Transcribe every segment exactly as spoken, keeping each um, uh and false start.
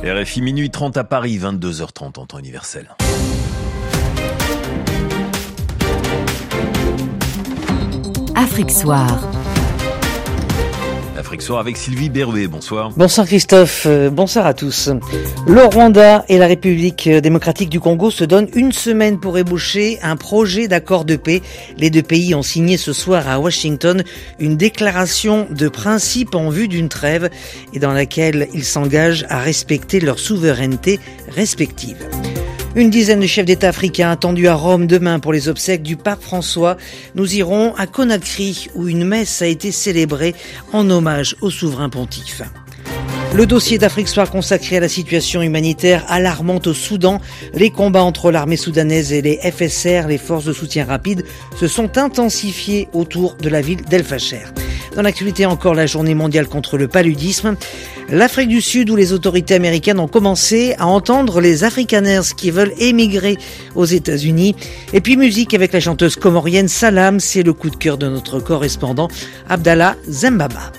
R F I minuit trente à Paris, vingt-deux heures trente en temps universel. Afrique Soir. Afrique Soir avec Sylvie Berruet, bonsoir. Bonsoir Christophe, euh, bonsoir à tous. Le Rwanda et la République démocratique du Congo se donnent une semaine pour ébaucher un projet d'accord de paix. Les deux pays ont signé ce soir à Washington une déclaration de principe en vue d'une trêve et dans laquelle ils s'engagent à respecter leur souveraineté respective. Une dizaine de chefs d'État africains attendus à Rome demain pour les obsèques du pape François. Nous irons à Conakry où une messe a été célébrée en hommage au souverain pontife. Le dossier d'Afrique Soir consacré à la situation humanitaire alarmante au Soudan. Les combats entre l'armée soudanaise et les F S R, les forces de soutien rapide, se sont intensifiés autour de la ville d'El Fasher. Dans l'actualité encore, la journée mondiale contre le paludisme. L'Afrique du Sud où les autorités américaines ont commencé à entendre les Afrikaners qui veulent émigrer aux États-Unis. Et puis musique avec la chanteuse comorienne Salam, c'est le coup de cœur de notre correspondant Abdallah Zembaba.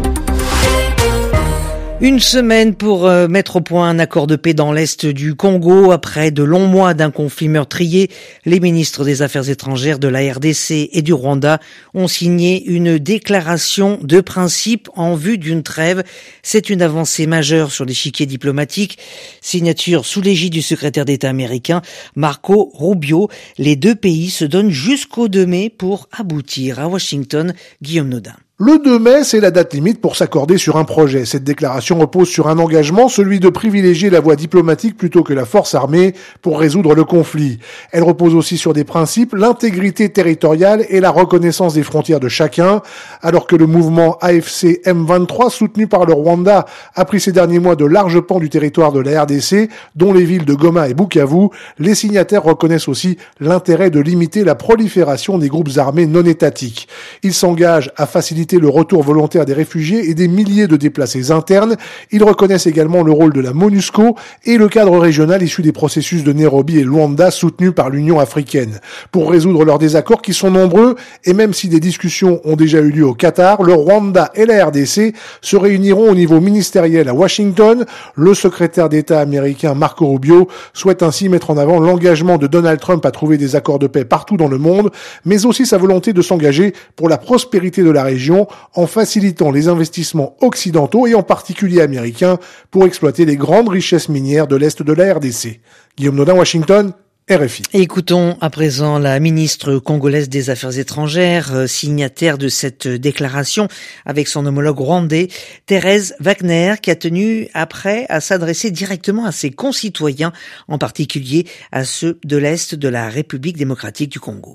Une semaine pour euh, mettre au point un accord de paix dans l'est du Congo. Après de longs mois d'un conflit meurtrier, les ministres des Affaires étrangères de la R D C et du Rwanda ont signé une déclaration de principe en vue d'une trêve. C'est une avancée majeure sur l'échiquier diplomatique. Signature sous l'égide du secrétaire d'État américain Marco Rubio. Les deux pays se donnent jusqu'au deux mai pour aboutir. À Washington, Guillaume Nodin. Le deux mai, c'est la date limite pour s'accorder sur un projet. Cette déclaration repose sur un engagement, celui de privilégier la voie diplomatique plutôt que la force armée pour résoudre le conflit. Elle repose aussi sur des principes, l'intégrité territoriale et la reconnaissance des frontières de chacun. Alors que le mouvement A F C M vingt-trois, soutenu par le Rwanda, a pris ces derniers mois de larges pans du territoire de la R D C, dont les villes de Goma et Bukavu, les signataires reconnaissent aussi l'intérêt de limiter la prolifération des groupes armés non étatiques. Ils s'engagent à faciliter le retour volontaire des réfugiés et des milliers de déplacés internes. Ils reconnaissent également le rôle de la MONUSCO et le cadre régional issu des processus de Nairobi et Luanda soutenus par l'Union africaine. Pour résoudre leurs désaccords qui sont nombreux, et même si des discussions ont déjà eu lieu au Qatar, le Rwanda et la R D C se réuniront au niveau ministériel à Washington. Le secrétaire d'État américain Marco Rubio souhaite ainsi mettre en avant l'engagement de Donald Trump à trouver des accords de paix partout dans le monde, mais aussi sa volonté de s'engager pour la prospérité de la région en facilitant les investissements occidentaux et en particulier américains pour exploiter les grandes richesses minières de l'Est de la R D C. Guillaume Nodin, Washington, R F I. Et écoutons à présent la ministre congolaise des Affaires étrangères, signataire de cette déclaration avec son homologue rwandais, Thérèse Wagner, qui a tenu après à s'adresser directement à ses concitoyens, en particulier à ceux de l'Est de la République démocratique du Congo.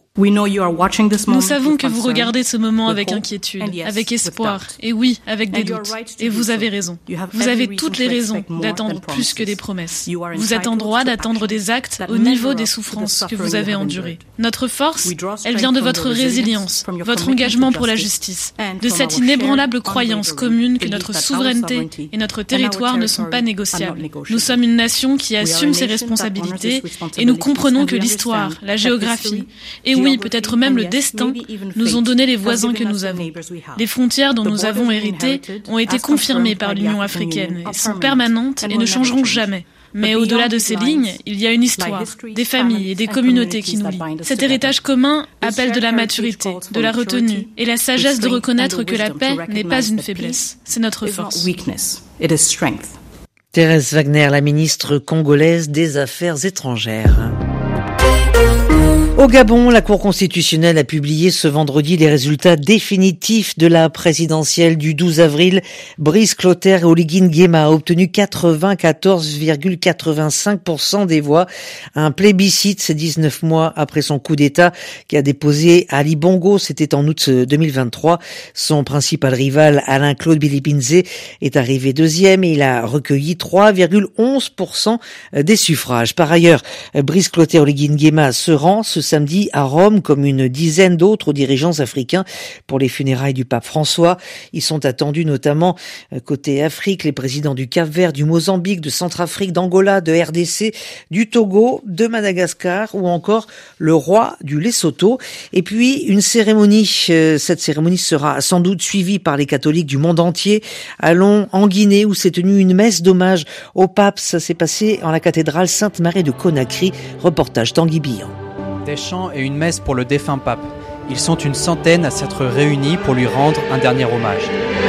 Nous savons que vous regardez ce moment avec inquiétude, avec espoir, et oui, avec des doutes. Et vous avez raison. Vous avez toutes les raisons d'attendre plus que des promesses. Vous êtes en droit d'attendre des actes au niveau des souffrances que vous avez endurées. Notre force, elle vient de votre résilience, votre engagement pour la justice, de cette inébranlable croyance commune que notre souveraineté et notre territoire ne sont pas négociables. Nous sommes une nation qui assume ses responsabilités et nous comprenons que l'histoire, la géographie et oui, peut-être même le destin nous ont donné les voisins que nous avons. Les frontières dont nous avons hérité ont été confirmées par l'Union africaine et sont permanentes et ne changeront jamais. Mais au-delà de ces lignes, il y a une histoire, des familles et des communautés qui nous lient. Cet héritage commun appelle de la maturité, de la retenue et la sagesse de reconnaître que la paix n'est pas une faiblesse, c'est notre force. Thérèse Wagner, la ministre congolaise des Affaires étrangères. Au Gabon, la Cour constitutionnelle a publié ce vendredi les résultats définitifs de la présidentielle du douze avril. Brice Clotaire et Oligui Nguema a obtenu quatre-vingt-quatorze virgule quatre-vingt-cinq pour cent des voix. Un plébiscite, c'est dix-neuf mois après son coup d'État qui a déposé Ali Bongo, c'était en août deux mille vingt-trois. Son principal rival, Alain-Claude Bilibinze, est arrivé deuxième et il a recueilli trois virgule onze pour cent des suffrages. Par ailleurs, Brice Clotaire et Oligui Nguema se rend ce samedi à Rome, comme une dizaine d'autres dirigeants africains pour les funérailles du pape François. Ils sont attendus notamment côté Afrique, les présidents du Cap-Vert, du Mozambique, de Centrafrique, d'Angola, de R D C, du Togo, de Madagascar ou encore le roi du Lesotho. Et puis une cérémonie, cette cérémonie sera sans doute suivie par les catholiques du monde entier. Allons en Guinée où s'est tenue une messe d'hommage au pape. Ça s'est passé en la cathédrale Sainte-Marie de Conakry. Reportage Tanguy Billon. Des chants et une messe pour le défunt pape. Ils sont une centaine à s'être réunis pour lui rendre un dernier hommage.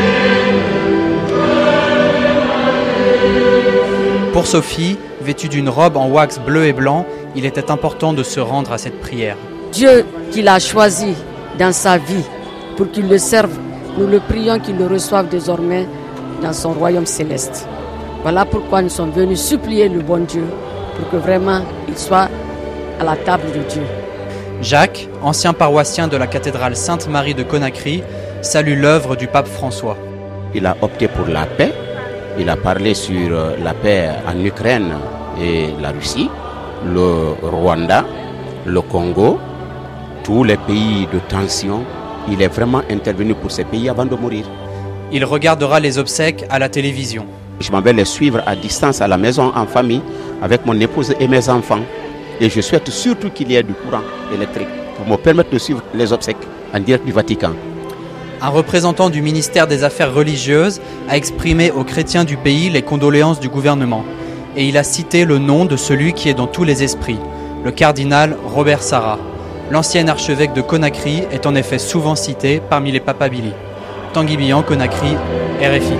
Pour Sophie, vêtue d'une robe en wax bleu et blanc, il était important de se rendre à cette prière. Dieu qui l'a choisi dans sa vie pour qu'il le serve, nous le prions qu'il le reçoive désormais dans son royaume céleste. Voilà pourquoi nous sommes venus supplier le bon Dieu pour que vraiment il soit à la table de Dieu. Jacques, ancien paroissien de la cathédrale Sainte-Marie de Conakry, salue l'œuvre du pape François. Il a opté pour la paix. Il a parlé sur la paix en Ukraine et la Russie, le Rwanda, le Congo, tous les pays de tension. Il est vraiment intervenu pour ces pays avant de mourir. Il regardera les obsèques à la télévision. Je m'en vais les suivre à distance à la maison en famille avec mon épouse et mes enfants. Et je souhaite surtout qu'il y ait du courant électrique pour me permettre de suivre les obsèques en direct du Vatican. Un représentant du ministère des Affaires religieuses a exprimé aux chrétiens du pays les condoléances du gouvernement. Et il a cité le nom de celui qui est dans tous les esprits, le cardinal Robert Sarah. L'ancien archevêque de Conakry est en effet souvent cité parmi les papabili. Tanguy Billon, Conakry, R F I.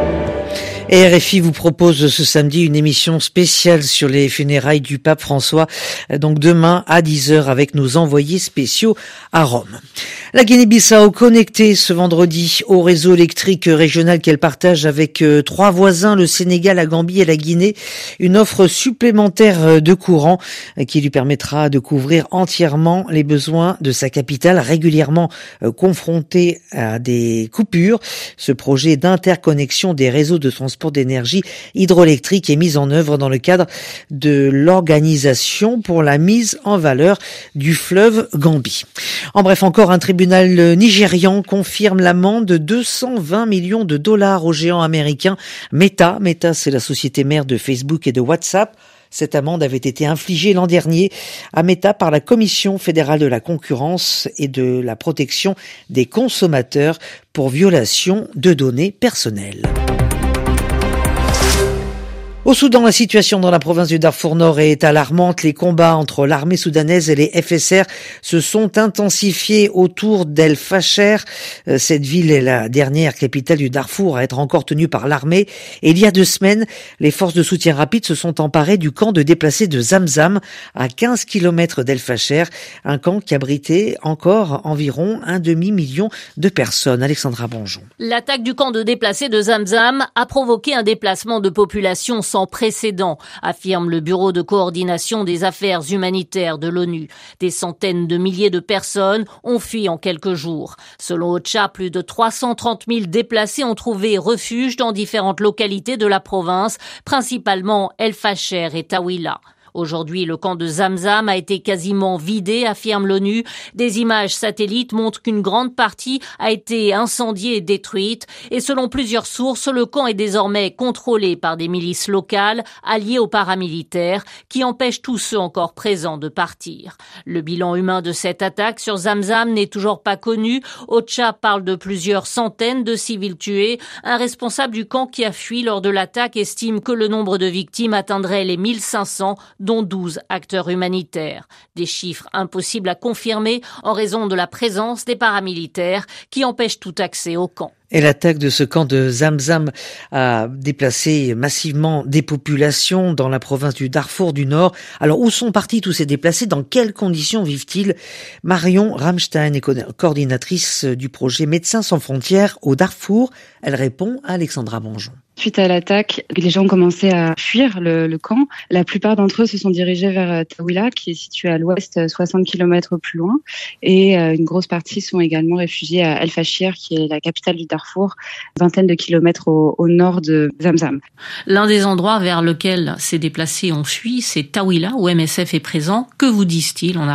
Et R F I vous propose ce samedi une émission spéciale sur les funérailles du pape François, donc demain à dix heures avec nos envoyés spéciaux à Rome. La Guinée-Bissau connectée ce vendredi au réseau électrique régional qu'elle partage avec euh, trois voisins, le Sénégal, la Gambie et la Guinée. Une offre supplémentaire de courant euh, qui lui permettra de couvrir entièrement les besoins de sa capitale, régulièrement euh, confrontée à des coupures. Ce projet d'interconnexion des réseaux de transport d'énergie hydroélectrique est mis en œuvre dans le cadre de l'Organisation pour la mise en valeur du fleuve Gambie. En bref, encore un tribunal nigérian confirme l'amende de deux cent vingt millions de dollars au géant américain Meta. Meta, c'est la société mère de Facebook et de WhatsApp. Cette amende avait été infligée l'an dernier à Meta par la Commission fédérale de la concurrence et de la protection des consommateurs pour violation de données personnelles. Au Soudan, la situation dans la province du Darfour Nord est alarmante. Les combats entre l'armée soudanaise et les F S R se sont intensifiés autour d'El Fasher. Cette ville est la dernière capitale du Darfour à être encore tenue par l'armée. Et il y a deux semaines, les forces de soutien rapide se sont emparées du camp de déplacés de Zamzam, à quinze kilomètres d'El Fasher, un camp qui abritait encore environ un demi-million de personnes. Alexandra Bonjon. L'attaque du camp de déplacés de Zamzam a provoqué un déplacement de population sans précédent, affirme le Bureau de coordination des affaires humanitaires de l'ONU. Des centaines de milliers de personnes ont fui en quelques jours. Selon OCHA, plus de trois cent trente mille déplacés ont trouvé refuge dans différentes localités de la province, principalement El Fasher et Tawila. Aujourd'hui, le camp de Zamzam a été quasiment vidé, affirme l'ONU. Des images satellites montrent qu'une grande partie a été incendiée et détruite. Et selon plusieurs sources, le camp est désormais contrôlé par des milices locales alliées aux paramilitaires qui empêchent tous ceux encore présents de partir. Le bilan humain de cette attaque sur Zamzam n'est toujours pas connu. OCHA parle de plusieurs centaines de civils tués. Un responsable du camp qui a fui lors de l'attaque estime que le nombre de victimes atteindrait les mille cinq cents, dont douze acteurs humanitaires. Des chiffres impossibles à confirmer en raison de la présence des paramilitaires qui empêchent tout accès au camp. Et l'attaque de ce camp de Zamzam a déplacé massivement des populations dans la province du Darfour du Nord. Alors, où sont partis tous ces déplacés? Dans quelles conditions vivent-ils? Marion Ramstein est coordinatrice du projet Médecins sans frontières au Darfour. Elle répond à Alexandra Bonjon. Suite à l'attaque, les gens ont commencé à fuir le, le camp. La plupart d'entre eux se sont dirigés vers Tawila, qui est situé à l'ouest, soixante kilomètres plus loin. Et une grosse partie sont également réfugiés à El Fasher, qui est la capitale du Darfour, vingtaine de kilomètres au, au nord de Zamzam. L'un des endroits vers lequel ces déplacés ont fui, c'est Tawila, où M S F est présent. Que vous disent-ils en arrivant ?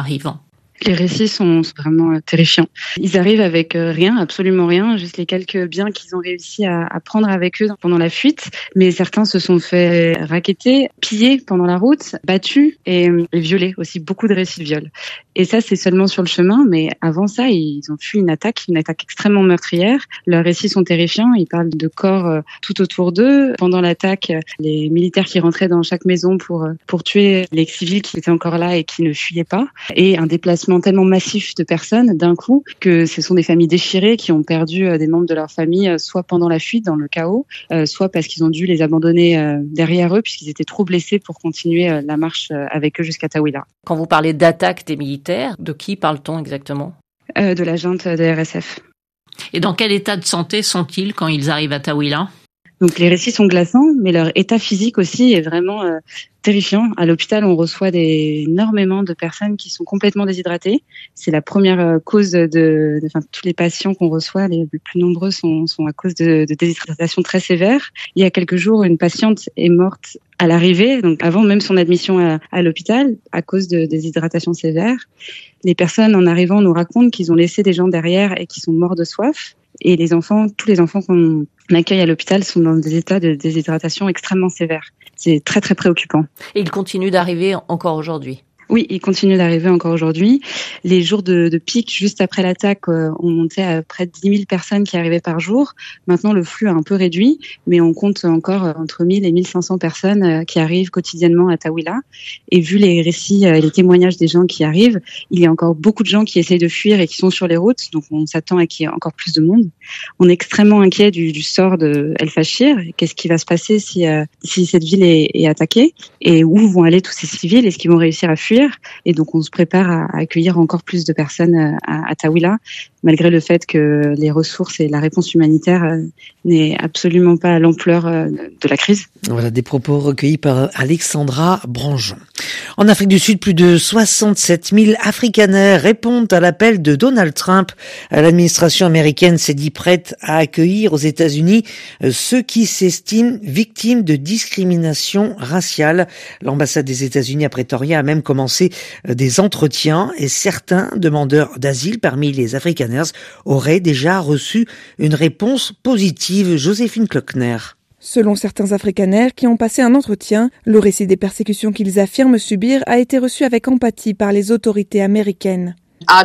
Les récits sont vraiment terrifiants. Ils arrivent avec rien, absolument rien, juste les quelques biens qu'ils ont réussi à, à prendre avec eux pendant la fuite. Mais certains se sont fait racketter, piller pendant la route, battus et, et violés aussi. Beaucoup de récits de viol. Et ça, c'est seulement sur le chemin. Mais avant ça, ils ont fui une attaque, une attaque extrêmement meurtrière. Leurs récits sont terrifiants. Ils parlent de corps tout autour d'eux. Pendant l'attaque, les militaires qui rentraient dans chaque maison pour pour tuer les civils qui étaient encore là et qui ne fuyaient pas. Et un déplacement tellement massif de personnes d'un coup que ce sont des familles déchirées qui ont perdu des membres de leur famille, soit pendant la fuite dans le chaos, soit parce qu'ils ont dû les abandonner derrière eux puisqu'ils étaient trop blessés pour continuer la marche avec eux jusqu'à Taouila. Quand vous parlez d'attaque des militaires, de qui parle-t-on exactement ? euh, De la junte de R S F. Et dans quel état de santé sont-ils quand ils arrivent à Taouila ? Donc les récits sont glaçants, mais leur état physique aussi est vraiment euh, terrifiant. À l'hôpital, on reçoit des, énormément de personnes qui sont complètement déshydratées. C'est la première euh, cause de, de, enfin, tous les patients qu'on reçoit, les, les plus nombreux sont, sont à cause de, de déshydratation très sévère. Il y a quelques jours, une patiente est morte à l'arrivée, donc avant même son admission à, à l'hôpital, à cause de déshydratation sévère. Les personnes en arrivant nous racontent qu'ils ont laissé des gens derrière et qui sont morts de soif. Et les enfants, tous les enfants qu'on accueille à l'hôpital sont dans des états de déshydratation extrêmement sévères. C'est très très préoccupant. Et ils continuent d'arriver encore aujourd'hui ? Oui, il continue d'arriver encore aujourd'hui. Les jours de, de pic, juste après l'attaque, euh, on montait à près de dix mille personnes qui arrivaient par jour. Maintenant, le flux a un peu réduit, mais on compte encore euh, entre mille et mille cinq cents personnes euh, qui arrivent quotidiennement à Taouila. Et vu les récits et euh, les témoignages des gens qui arrivent, il y a encore beaucoup de gens qui essayent de fuir et qui sont sur les routes. Donc, on s'attend à qu'il y ait encore plus de monde. On est extrêmement inquiet du, du sort de El Fachir. Qu'est-ce qui va se passer si, euh, si cette ville est, est attaquée? Et où vont aller tous ces civils? Est-ce qu'ils vont réussir à fuir? Et donc on se prépare à accueillir encore plus de personnes à, à Taouila, malgré le fait que les ressources et la réponse humanitaire n'est absolument pas à l'ampleur de la crise. Voilà des propos recueillis par Alexandra Branjon. En Afrique du Sud, plus de soixante-sept mille Afrikaners répondent à l'appel de Donald Trump. L'administration américaine s'est dit prête à accueillir aux États-Unis ceux qui s'estiment victimes de discrimination raciale. L'ambassade des États-Unis à Pretoria a même commencé des entretiens et certains demandeurs d'asile parmi les Afrikaners auraient déjà reçu une réponse positive. Joséphine Klockner. Selon certains Afrikaners qui ont passé un entretien, le récit des persécutions qu'ils affirment subir a été reçu avec empathie par les autorités américaines.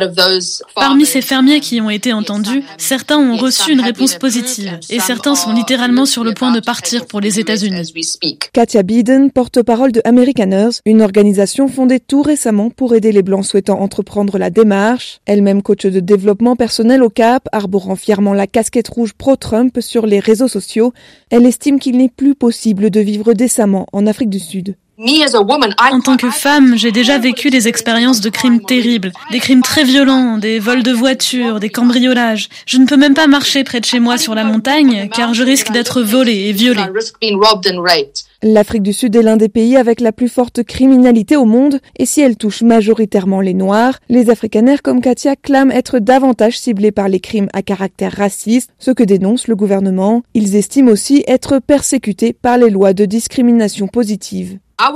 Parmi ces fermiers qui ont été entendus, certains ont reçu une réponse positive et certains sont littéralement sur le point de partir pour les États-Unis. Katia Biden, porte-parole de Amerikaners, une organisation fondée tout récemment pour aider les Blancs souhaitant entreprendre la démarche. Elle-même coach de développement personnel au Cap, arborant fièrement la casquette rouge pro-Trump sur les réseaux sociaux, elle estime qu'il n'est plus possible de vivre décemment en Afrique du Sud. En tant que femme, j'ai déjà vécu des expériences de crimes terribles, des crimes très violents, des vols de voitures, des cambriolages. Je ne peux même pas marcher près de chez moi sur la montagne car je risque d'être volée et violée. L'Afrique du Sud est l'un des pays avec la plus forte criminalité au monde et si elle touche majoritairement les Noirs, les Afrikaners comme Katia clament être davantage ciblés par les crimes à caractère raciste, ce que dénonce le gouvernement. Ils estiment aussi être persécutés par les lois de discrimination positive.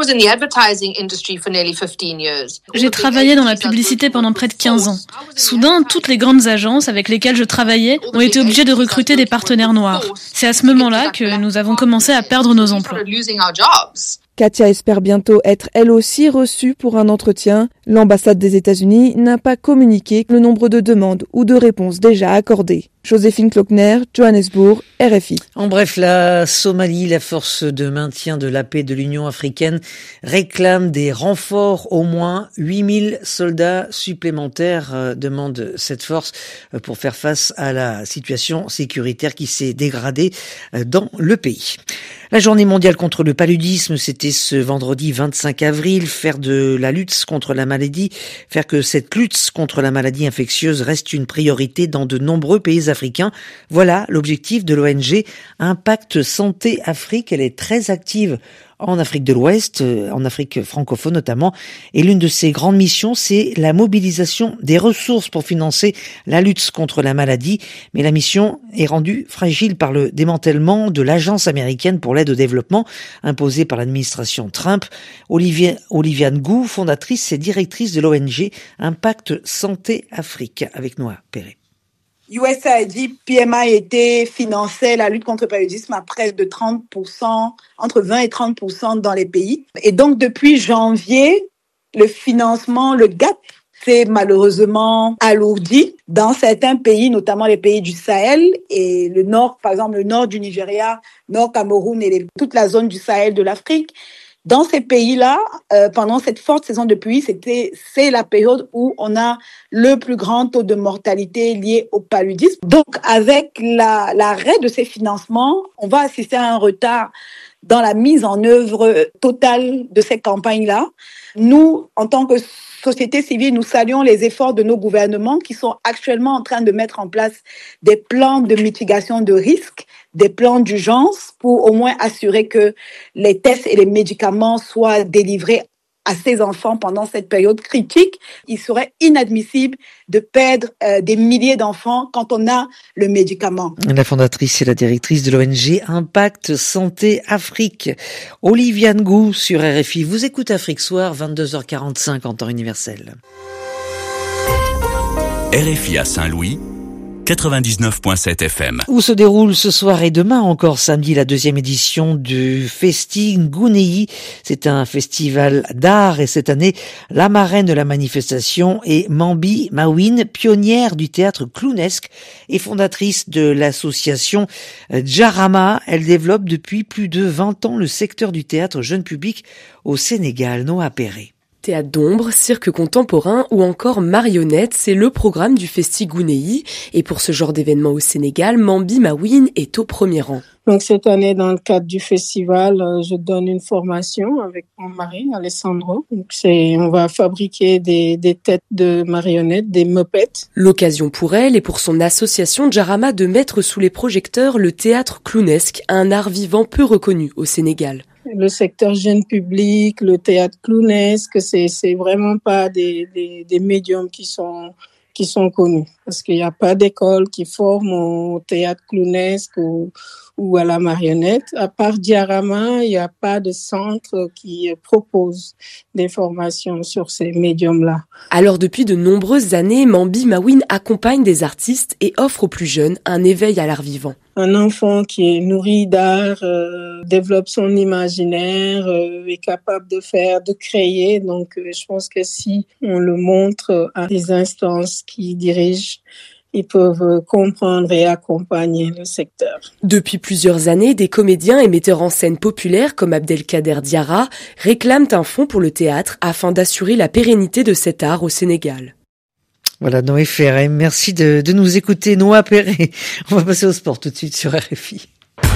J'ai travaillé dans la publicité pendant près de quinze ans. Soudain, toutes les grandes agences avec lesquelles je travaillais ont été obligées de recruter des partenaires noirs. C'est à ce moment-là que nous avons commencé à perdre nos emplois. Katia espère bientôt être elle aussi reçue pour un entretien. L'ambassade des États-Unis n'a pas communiqué le nombre de demandes ou de réponses déjà accordées. Joséphine Klockner, Johannesburg, R F I. En bref, la Somalie, la force de maintien de la paix de l'Union africaine, réclame des renforts. Au moins huit mille soldats supplémentaires, euh, demande cette force euh, pour faire face à la situation sécuritaire qui s'est dégradée euh, dans le pays. La journée mondiale contre le paludisme, c'était ce vendredi vingt-cinq avril. Faire de la lutte contre la maladie, faire que cette lutte contre la maladie infectieuse reste une priorité dans de nombreux pays africains. Voilà l'objectif de l'O N G Impact Santé Afrique. Elle est très active en Afrique de l'Ouest, en Afrique francophone notamment. Et l'une de ses grandes missions, c'est la mobilisation des ressources pour financer la lutte contre la maladie. Mais la mission est rendue fragile par le démantèlement de l'Agence américaine pour l'aide au développement, imposée par l'administration Trump. Olivia, Olivia Ngou, fondatrice et directrice de l'O N G Impact Santé Afrique, avec Noah Perret. U S A I D, P M I était finançait la lutte contre le paludisme à près de trente pour cent, entre vingt et trente pour cent dans les pays. Et donc, depuis janvier, le financement, le gap, s'est malheureusement alourdi dans certains pays, notamment les pays du Sahel et le nord, par exemple, le nord du Nigeria, nord Cameroun et les, toute la zone du Sahel de l'Afrique. Dans ces pays-là, euh, pendant cette forte saison de pluie, c'était, c'est la période où on a le plus grand taux de mortalité lié au paludisme. Donc, avec la, l'arrêt de ces financements, on va assister à un retard dans la mise en œuvre totale de ces campagnes-là. Nous, en tant que société civile, nous saluons les efforts de nos gouvernements qui sont actuellement en train de mettre en place des plans de mitigation de risques, des plans d'urgence pour au moins assurer que les tests et les médicaments soient délivrés à ces enfants pendant cette période critique. Il serait inadmissible de perdre euh, des milliers d'enfants quand on a le médicament. La fondatrice et la directrice de l'O N G Impact Santé Afrique, Olivia Ngou sur R F I. Vous écoutez Afrique Soir, vingt-deux heures quarante-cinq en temps universel. R F I à Saint-Louis, quatre-vingt-dix-neuf virgule sept F M. Où se déroule ce soir et demain encore samedi la deuxième édition du Festi Ngounéi. C'est un festival d'art et cette année, la marraine de la manifestation est Mambi Mawine, pionnière du théâtre clownesque et fondatrice de l'association Djarama. Elle développe depuis plus de vingt ans le secteur du théâtre jeune public au Sénégal. Noah Perret. Théâtre d'ombre, cirque contemporain ou encore marionnette, c'est le programme du Festi Ngounéi. Et pour ce genre d'événement au Sénégal, Mambi Mawine est au premier rang. Donc cette année, dans le cadre du festival, je donne une formation avec mon mari, Alessandro. Donc c'est, on va fabriquer des, des têtes de marionnettes, des mopettes. L'occasion pour elle et pour son association Djarama de mettre sous les projecteurs le théâtre clownesque, un art vivant peu reconnu au Sénégal. Le secteur jeune public, le théâtre clownesque, c'est c'est vraiment pas des des, des médiums qui sont qui sont connus parce qu'il n'y a pas d'école qui forme au théâtre clownesque ou ou à la marionnette. À part Djarama, il n'y a pas de centre qui propose des formations sur ces médiums-là. Alors depuis de nombreuses années, Mambi Mawine accompagne des artistes et offre aux plus jeunes un éveil à l'art vivant. Un enfant qui est nourri d'art, euh, développe son imaginaire, euh, est capable de faire, de créer. Donc euh, je pense que si on le montre à des instances qui dirigent, ils peuvent comprendre et accompagner le secteur. Depuis plusieurs années, des comédiens et metteurs en scène populaires comme Abdelkader Diarra réclament un fonds pour le théâtre afin d'assurer la pérennité de cet art au Sénégal. Voilà, Noé Ferré, merci de, de nous écouter. Noah Perret. On va passer au sport tout de suite sur R F I.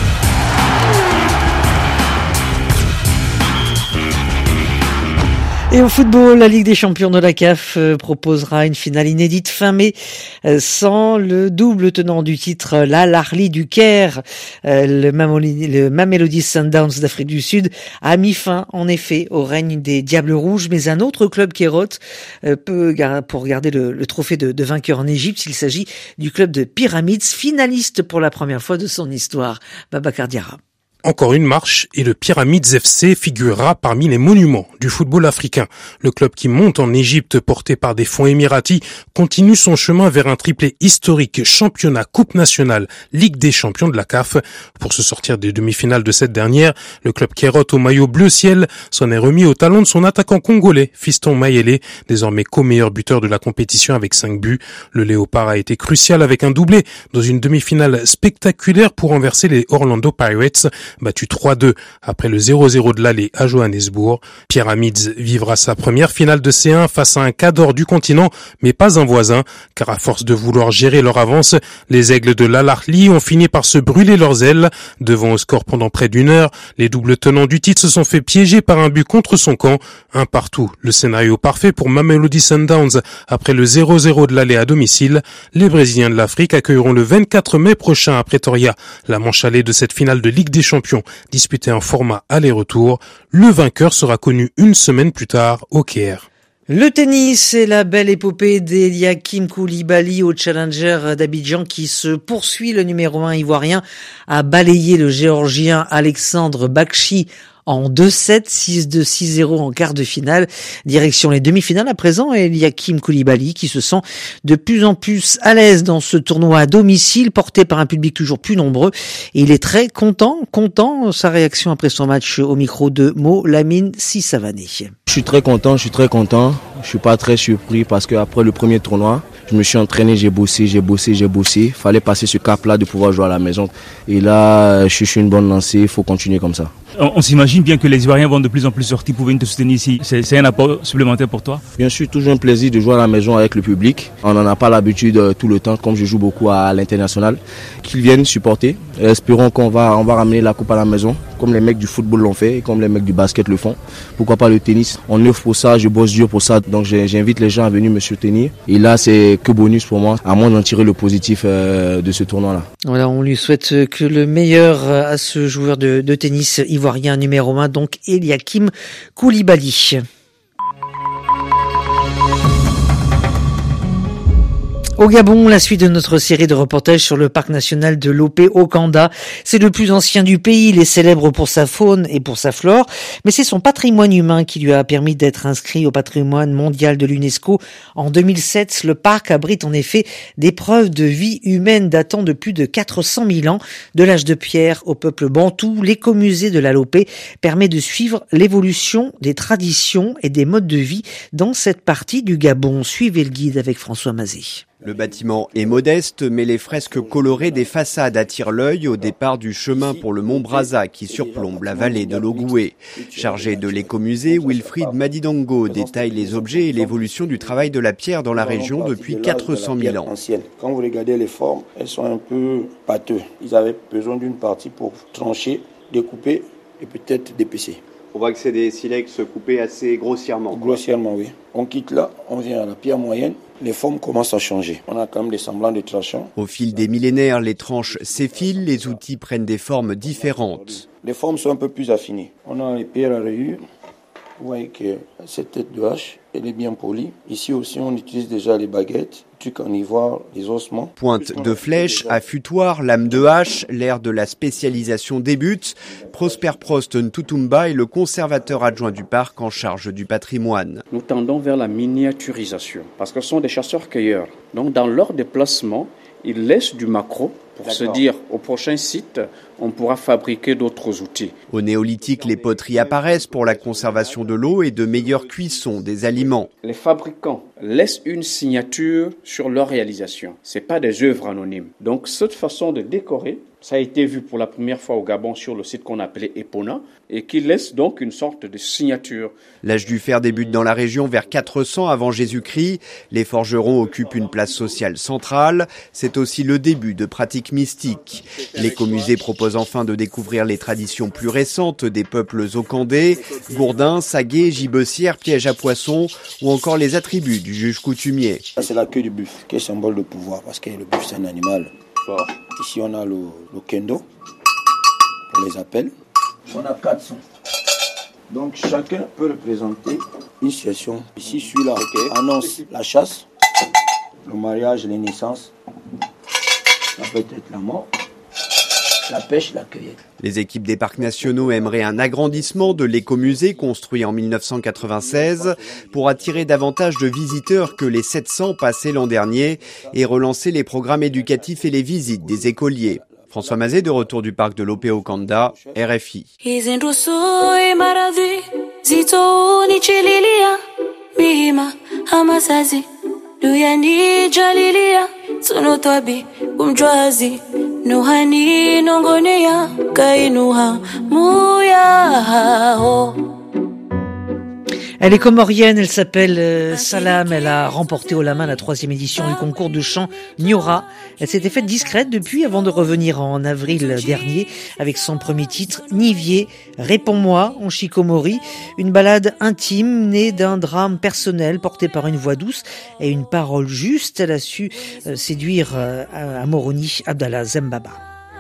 Et au football, la Ligue des champions de la C A F euh, proposera une finale inédite fin mai euh, sans le double tenant du titre, l'Al Ahly du Caire. Euh, le, Mamoli, le Mamelodi Sundowns d'Afrique du Sud a mis fin en effet au règne des Diables Rouges, mais un autre club kérote euh, peut pour garder le, le trophée de, de vainqueur en Égypte. Il s'agit du club de Pyramids, finaliste pour la première fois de son histoire. Babacar Diarra. Encore une marche et le Pyramids F C figurera parmi les monuments du football africain. Le club qui monte en Égypte, porté par des fonds émiratis, continue son chemin vers un triplé historique, championnat, coupe nationale, Ligue des champions de la C A F. Pour se sortir des demi-finales de cette dernière, le club kérote au maillot bleu ciel s'en est remis au talon de son attaquant congolais, Fiston Mayele, désormais co-meilleur buteur de la compétition avec cinq buts. Le Léopard a été crucial avec un doublé dans une demi-finale spectaculaire pour renverser les Orlando Pirates, battu trois deux après le zéro zéro de l'aller à Johannesburg. Pyramids vivra sa première finale de C un face à un cador du continent, mais pas un voisin, car à force de vouloir gérer leur avance, les aigles de l'Al Ahly ont fini par se brûler leurs ailes. Devant au score pendant près d'une heure, les doubles tenants du titre se sont fait piéger par un but contre son camp. Un partout, le scénario parfait pour Mamelodi Sundowns après le zéro zéro de l'aller à domicile. Les Brésiliens de l'Afrique accueilleront le vingt-quatre mai prochain à Pretoria la manche allée de cette finale de Ligue des champions Champions disputé en format aller-retour. Le vainqueur sera connu une semaine plus tard au Caire. Le tennis et la belle épopée d'Eliakim Koulibaly au Challenger d'Abidjan qui se poursuit. Le numéro un ivoirien a balayé le géorgien Alexandre Bakshi en deux sept, six deux, six zéro en quart de finale. Direction les demi-finales à présent, Eliakim Koulibaly qui se sent de plus en plus à l'aise dans ce tournoi à domicile, porté par un public toujours plus nombreux. Et il est très content, content, sa réaction après son match au micro de Mo Lamine Sissavané. Je suis très content, je suis très content. Je suis pas très surpris parce que après le premier tournoi, je me suis entraîné, j'ai bossé, j'ai bossé, j'ai bossé. Fallait passer ce cap-là de pouvoir jouer à la maison. Et là, je suis sur une bonne lancée, il faut continuer comme ça. On, on s'imagine bien que les Ivoiriens vont de plus en plus sortir pour venir te soutenir ici. C'est, c'est un apport supplémentaire pour toi? Bien sûr, toujours un plaisir de jouer à la maison avec le public. On n'en a pas l'habitude euh, tout le temps, comme je joue beaucoup à, à l'international. Qu'ils viennent supporter. Espérons qu'on va, on va ramener la coupe à la maison, comme les mecs du football l'ont fait et comme les mecs du basket le font. Pourquoi pas le tennis? On œuvre pour ça, je bosse dur pour ça. Donc j'invite les gens à venir me soutenir. Et là, c'est que bonus pour moi, à moins d'en tirer le positif euh, de ce tournoi-là. Voilà, on lui souhaite que le meilleur à ce joueur de, de tennis ivoirien numéro un, donc Eliakim Koulibaly. Au Gabon, la suite de notre série de reportages sur le parc national de Lopé-Okanda. C'est le plus ancien du pays, il est célèbre pour sa faune et pour sa flore, mais c'est son patrimoine humain qui lui a permis d'être inscrit au patrimoine mondial de l'UNESCO. En deux mille sept, le parc abrite en effet des preuves de vie humaine datant de plus de quatre cent mille ans. De l'âge de pierre au peuple bantou, l'écomusée de la Lopé permet de suivre l'évolution des traditions et des modes de vie dans cette partie du Gabon. Suivez le guide avec François Mazet. Le bâtiment est modeste, mais les fresques colorées des façades attirent l'œil au départ du chemin pour le mont Brazza qui surplombe la vallée de l'Ogoué. Chargé de l'écomusée, Wilfried Madidango détaille les objets et l'évolution du travail de la pierre dans la région depuis quatre cent mille ans. Quand vous regardez les formes, elles sont un peu pâteuses. Ils avaient besoin d'une partie pour trancher, découper et peut-être d'épaissir. On voit que c'est des silex coupés assez grossièrement. Grossièrement, oui. On quitte là, on vient à la pierre moyenne. Les formes commencent à changer. On a quand même des semblants de traçants. Au fil des millénaires, les tranches s'effilent, les outils prennent des formes différentes. Les formes sont un peu plus affinées. On a les pierres à rayures. Vous voyez que cette tête de hache, elle est bien polie. Ici aussi, on utilise déjà les baguettes, trucs en ivoire, les ossements. Pointe de flèche, affûtoir, lame de hache, l'ère de la spécialisation débute. Prosper Prost Ntutumba est le conservateur adjoint du parc en charge du patrimoine. Nous tendons vers la miniaturisation, parce que ce sont des chasseurs-cueilleurs. Donc dans leur déplacement, ils laissent du maquereau pour D'accord. se dire au prochain site, on pourra fabriquer d'autres outils. Au néolithique, les poteries apparaissent pour la conservation de l'eau et de meilleure cuisson des aliments. Les fabricants laissent une signature sur leur réalisation. C'est pas des œuvres anonymes. Donc cette façon de décorer, ça a été vu pour la première fois au Gabon sur le site qu'on appelait Epona et qui laisse donc une sorte de signature. L'âge du fer débute dans la région vers quatre cents avant Jésus-Christ. Les forgerons occupent une place sociale centrale. C'est aussi le début de pratiques mystiques. L'écomusée propose enfin de découvrir les traditions plus récentes des peuples okandais, gourdins, saguets, gibecières, pièges à poissons ou encore les attributs du juge coutumier. Ça, c'est la queue du buffle qui est symbole de pouvoir parce que le buffle c'est un animal fort. Ici on a le, le kendo, on les appelle. On a quatre sons. Donc chacun peut représenter une situation. Ici celui-là okay. annonce la chasse, le mariage, les naissances. Ça peut être la mort, la pêche, la cueillette. Les équipes des parcs nationaux aimeraient un agrandissement de l'écomusée construit en mille neuf cent quatre-vingt-seize pour attirer davantage de visiteurs que les sept cents passés l'an dernier et relancer les programmes éducatifs et les visites des écoliers. François Mazet de retour du parc de Lopé-Okanda, R F I. Elle est comorienne, elle s'appelle euh, Salam, elle a remporté haut la main la troisième édition du concours de chant Niora. Elle s'était faite discrète depuis avant de revenir en avril dernier avec son premier titre, Nivier, Réponds-moi en Shikomori, une ballade intime née d'un drame personnel porté par une voix douce et une parole juste. Elle a su euh, séduire euh, à Moroni Abdallah Zembaba.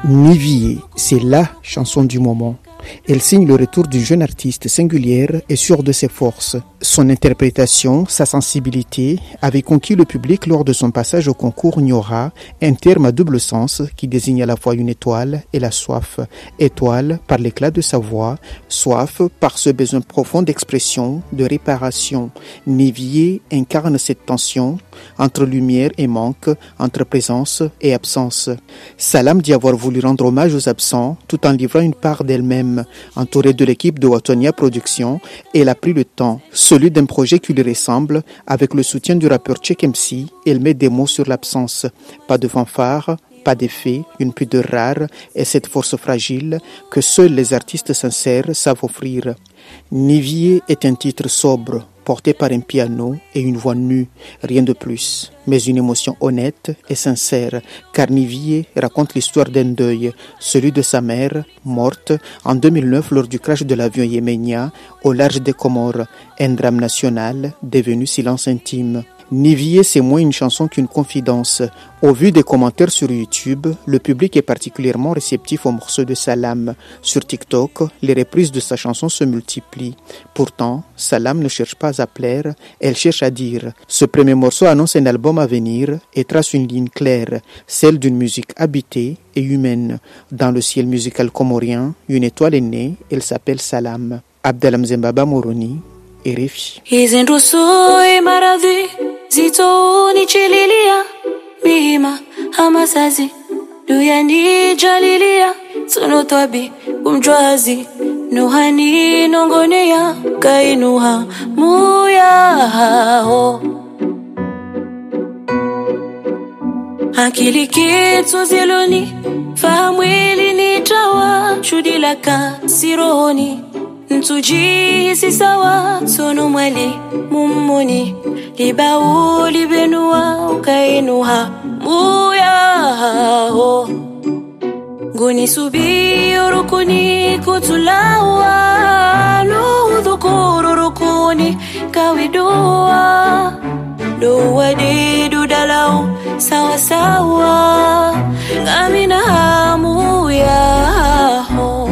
Nivié, c'est la chanson du moment. Elle signe le retour d'une jeune artiste singulière et sûre de ses forces. Son interprétation, sa sensibilité avaient conquis le public lors de son passage au concours Niora, un terme à double sens qui désigne à la fois une étoile et la soif. Étoile par l'éclat de sa voix, soif par ce besoin profond d'expression, de réparation. Nivié incarne cette tension entre lumière et manque, entre présence et absence. Salam dit avoir voulu rendre hommage aux absents tout en livrant une part d'elle-même. Entourée de l'équipe de Watonia Productions, elle a pris le temps, celui d'un projet qui lui ressemble, avec le soutien du rappeur Check M C. Elle met des mots sur l'absence. Pas de fanfare, pas d'effet, une pudeur rare et cette force fragile que seuls les artistes sincères savent offrir. Nivié est un titre sobre, porté par un piano et une voix nue, rien de plus, mais une émotion honnête et sincère, car Nivié raconte l'histoire d'un deuil, celui de sa mère, morte en deux mille neuf lors du crash de l'avion yéménien au large des Comores, un drame national devenu silence intime. Nivié, c'est moins une chanson qu'une confidence. Au vu des commentaires sur YouTube, le public est particulièrement réceptif aux morceaux de Salam. Sur TikTok, les reprises de sa chanson se multiplient. Pourtant, Salam ne cherche pas à plaire, elle cherche à dire. Ce premier morceau annonce un album à venir et trace une ligne claire, celle d'une musique habitée et humaine. Dans le ciel musical comorien, une étoile est née, elle s'appelle Salam. Abdelhamz Mbaba Moroni, R F I. Izindrusui maradhi zito nichililia mima hamasazi duyani jalilia sunotwabi umjwazi nuhani nongoneya kainuha muyaho akili kitu ziloni fahamwili nitawa shudilaka sironi Ntujihisi sawa sono mwali mummoni libau libenua ukainuha muyaho Guni subi urukuni kutulawa Nuhudhukuru rukuni kawidua Dua didu dalau sawa sawa Ngamina hamu yaho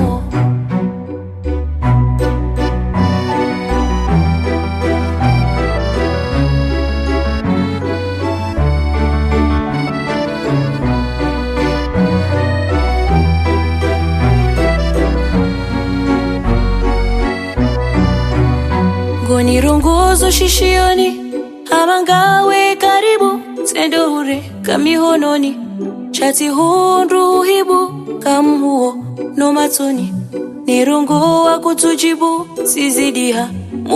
Nirunguzo shishioni amangawe karibu tendore kamihononi chati hundu hibu kamhuo no matoni nirungu wa kutujibu sizidia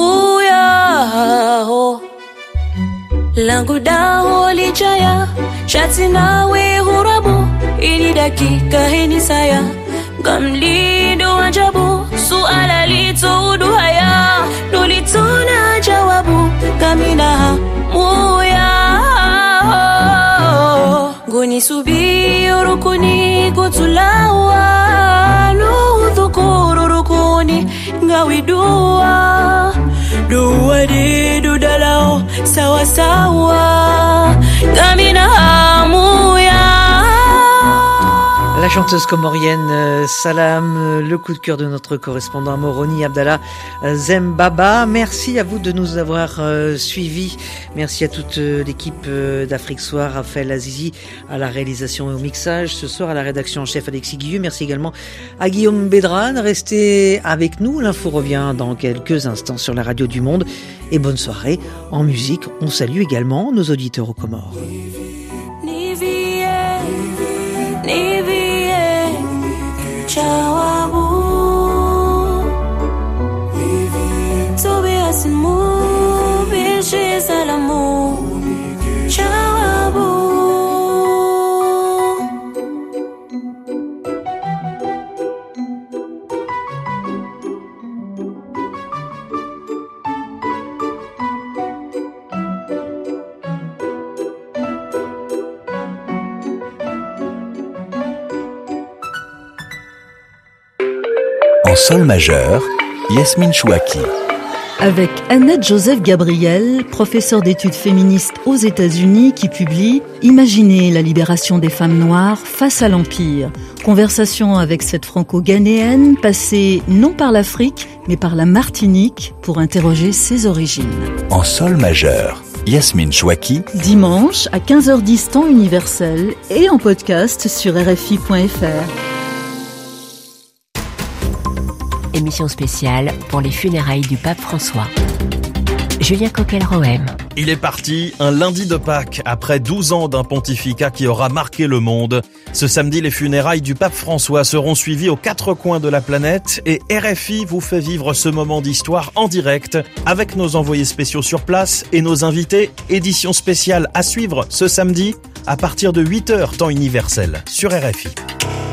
muyaho langu daho lichaya chati nawe hurabu ini dakika hini saya gamlido ajabu suala lito uduhaya Nulitona jawabu kamina muya Guni subi urukuni kutulawa Nuhudhukuru rukuni ngawidua Dua didu dalao sawa sawa kamina muya La chanteuse comorienne euh, Salam, euh, le coup de cœur de notre correspondant Moroni Abdallah euh, Zembaba. Merci à vous de nous avoir euh, suivis. Merci à toute euh, l'équipe euh, d'Afrique Soir, Raphaël Azizi à la réalisation et au mixage. Ce soir à la rédaction en chef Alexis Guilleux. Merci également à Guillaume Bédran. Restez avec nous. L'info revient dans quelques instants sur la radio du Monde. Et bonne soirée en musique. On salue également nos auditeurs aux Comores. Jawabu Tobias mu bishi salamu Jawabu En sol majeur, Yasmine Chouaki. avec Annette Joseph Gabriel, professeure d'études féministes aux États-Unis, qui publie « Imaginez la libération des femmes noires face à l'Empire ». Conversation avec cette franco-ghanéenne passée non par l'Afrique, mais par la Martinique pour interroger ses origines. En sol majeur, Yasmine Chouaki. Dimanche à quinze heures dix temps universel et en podcast sur R F I point F R. Émission spéciale pour les funérailles du pape François. Julien Coquel-Rohem. Il est parti un lundi de Pâques, après douze ans d'un pontificat qui aura marqué le monde. Ce samedi, les funérailles du pape François seront suivies aux quatre coins de la planète et R F I vous fait vivre ce moment d'histoire en direct avec nos envoyés spéciaux sur place et nos invités. Édition spéciale à suivre ce samedi à partir de huit heures temps universel sur R F I.